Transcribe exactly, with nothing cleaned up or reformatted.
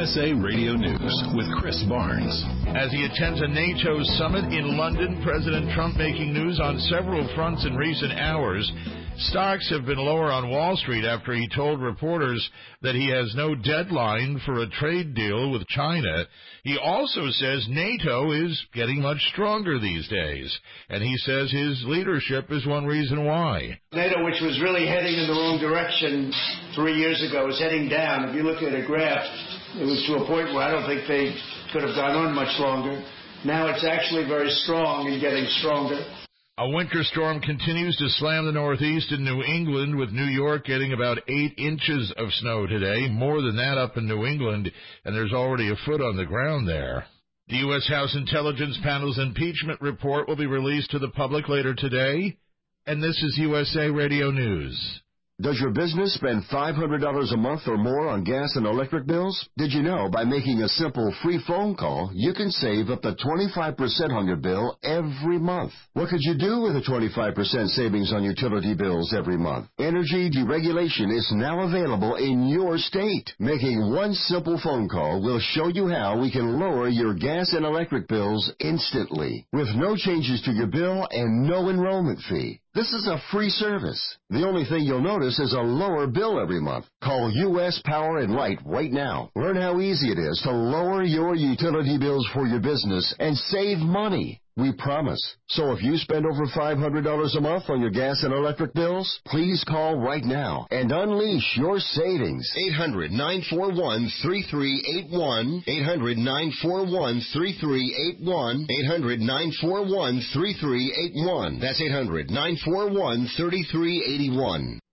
S A Radio News with Chris Barnes. As he attends a NATO summit in London, President Trump making news on several fronts in recent hours. Stocks have been lower on Wall Street after he told reporters that he has no deadline for a trade deal with China. He also says NATO is getting much stronger these days, and he says his leadership is one reason why. NATO, which was really heading in the wrong direction three years ago, is heading down. If you look at a graph, it was to a point where I don't think they could have gone on much longer. Now it's actually very strong and getting stronger. A winter storm continues to slam the Northeast and New England, with New York getting about eight inches of snow today, more than that up in New England, and there's already a foot on the ground there. The U S House Intelligence Panel's impeachment report will be released to the public later today, and this is U S A Radio News. Does your business spend five hundred dollars a month or more on gas and electric bills? Did you know by making a simple free phone call, you can save up to twenty-five percent on your bill every month? What could you do with a twenty-five percent savings on utility bills every month? Energy deregulation is now available in your state. Making one simple phone call will show you how we can lower your gas and electric bills instantly, with no changes to your bill and no enrollment fee. This is a free service. The only thing you'll notice is a lower bill every month. Call U S Power and Light right now. Learn how easy it is to lower your utility bills for your business and save money. We promise. So if you spend over five hundred dollars a month on your gas and electric bills, please call right now and unleash your savings. eight hundred, nine four one, three three eight one. eight hundred, nine four one, three three eight one. eight hundred, nine four one, three three eight one. That's eight hundred, nine four one, three three eight one.